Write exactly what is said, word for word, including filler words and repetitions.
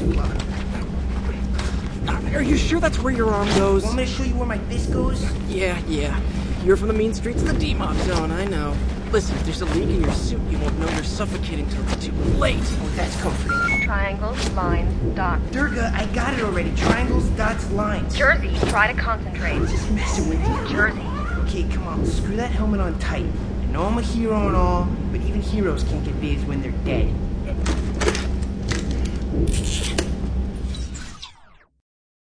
supply. Are you sure that's where your arm goes? Want me to show you where my fist goes? Yeah, yeah. You're from the mean streets of the D-Mob zone, I know. Listen, if there's a leak in your suit, you won't know you're suffocating till it's too late. Oh, that's comforting. Triangles, lines, dots. Durga, I got it already. Triangles, dots, lines. Jersey, try to concentrate. I'm just messing with you. Jersey. Okay, come on, screw that helmet on tight. I know I'm a hero and all, but even heroes can't get biz when they're dead.